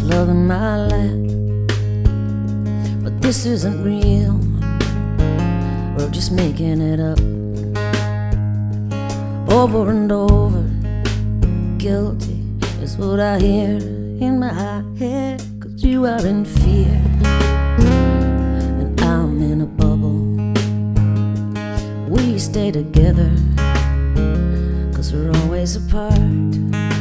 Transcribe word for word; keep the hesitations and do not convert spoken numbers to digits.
love in my lap. But this isn't real, we're just making it up. Over and over, guilty is what I hear in my head. Cause you are in fear and I'm in a bubble. We stay together cause we're always apart.